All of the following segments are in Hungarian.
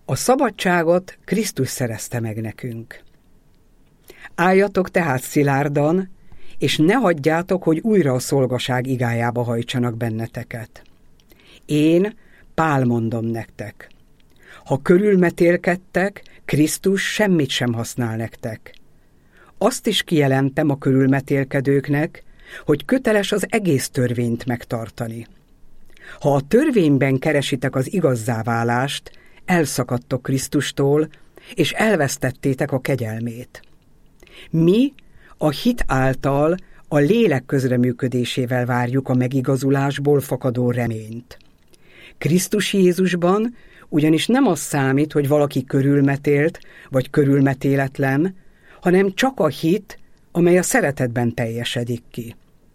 A szabadságot Krisztus szerezte meg nekünk. Álljatok tehát szilárdan, és ne hagyjátok, hogy újra a szolgaság igájába hajtsanak benneteket. Én, Pál mondom nektek, ha körülmetélkedtek, Krisztus semmit sem használ nektek. Azt is kijelentem a körülmetélkedőknek, hogy köteles az egész törvényt megtartani. Ha a törvényben keresitek az igazzá-válást, elszakadtok Krisztustól, és elvesztettétek a kegyelmét. Mi a hit által a lélek közreműködésével várjuk a megigazulásból fakadó reményt. Krisztus Jézusban ugyanis nem az számít, hogy valaki körülmetélt vagy körülmetéletlen, hanem csak a hit, amely a szeretetben teljesedik ki.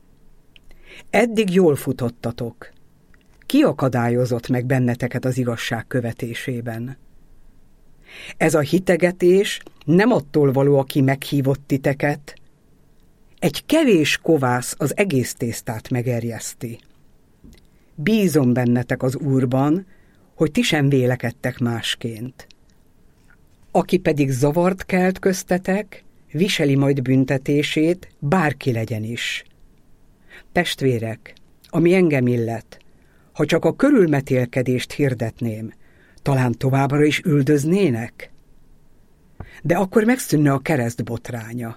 Eddig jól futottatok. Ki akadályozott meg benneteket az igazság követésében? Ez a hitegetés nem attól való, aki meghívott titeket. Egy kevés kovász az egész tésztát megerjeszti. Bízom bennetek az Úrban, hogy ti sem vélekedtek másként. Aki pedig zavart kelt köztetek, viseli majd büntetését, bárki legyen is. Testvérek, ami engem illet, ha csak a körülmetélkedést hirdetném, talán továbbra is üldöznének? De akkor megszűnne a kereszt botránya.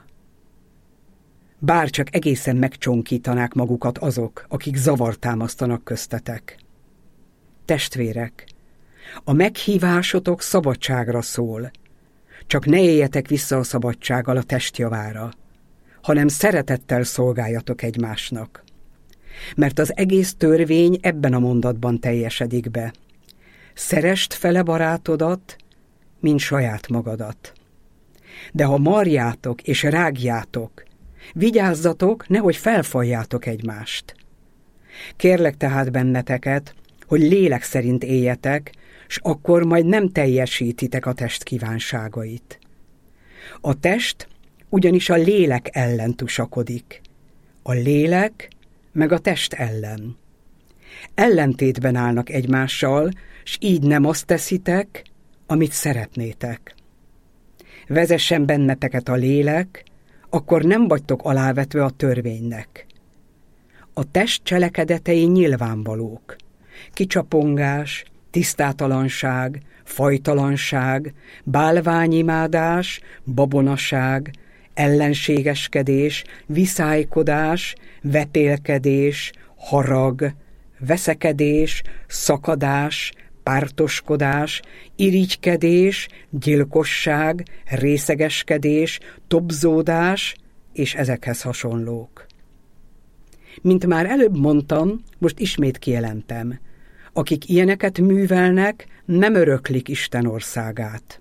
Bár csak egészen megcsonkítanák magukat azok, akik zavart támasztanak köztetek. Testvérek, a meghívásotok szabadságra szól, csak ne éljetek vissza a szabadsággal a test javára, hanem szeretettel szolgáljatok egymásnak. Mert az egész törvény ebben a mondatban teljesedik be. Szeresd fele barátodat, mint saját magadat. De ha marjátok és rágjátok, vigyázzatok, nehogy felfaljátok egymást. Kérlek tehát benneteket, hogy lélek szerint éljetek, s akkor majd nem teljesítitek a test kívánságait. A test ugyanis a lélek ellen tusakodik. A lélek meg a test ellen. Ellentétben állnak egymással, s így nem azt teszitek, amit szeretnétek. Vezessen benneteket a lélek, akkor nem vagytok alávetve a törvénynek. A test cselekedetei nyilvánvalók. Kicsapongás, tisztátalanság, fajtalanság, bálványimádás, babonaság, ellenségeskedés, viszálykodás, vetélkedés, harag, veszekedés, szakadás, pártoskodás, irigykedés, gyilkosság, részegeskedés, tobzódás és ezekhez hasonlók. Mint már előbb mondtam, most ismét kijelentem, akik ilyeneket művelnek, nem öröklik Isten országát.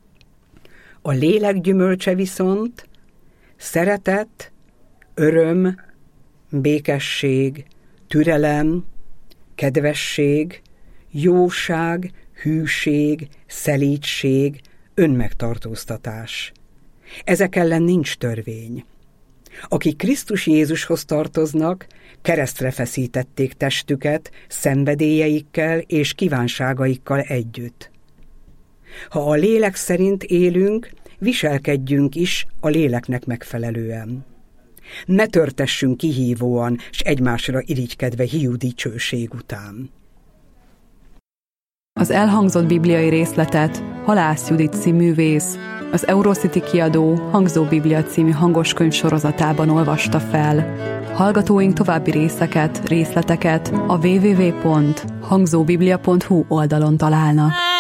A lélek gyümölcse viszont szeretet, öröm, békesség, türelem, kedvesség, jóság, hűség, szelídség, önmegtartóztatás. Ezek ellen nincs törvény. Akik Krisztus Jézushoz tartoznak, keresztre feszítették testüket szenvedélyeikkel és kívánságaikkal együtt. Ha a lélek szerint élünk, viselkedjünk is a léleknek megfelelően. Ne törtessünk kihívóan, s egymásra irigykedve hiú dicsőség után. Az elhangzott bibliai részletet Halász Judit cíművész, az Eurocity kiadó Hangzó Biblia című hangoskönyv sorozatában olvasta fel. Hallgatóink további részleteket a www.hangzóbiblia.hu oldalon találnak.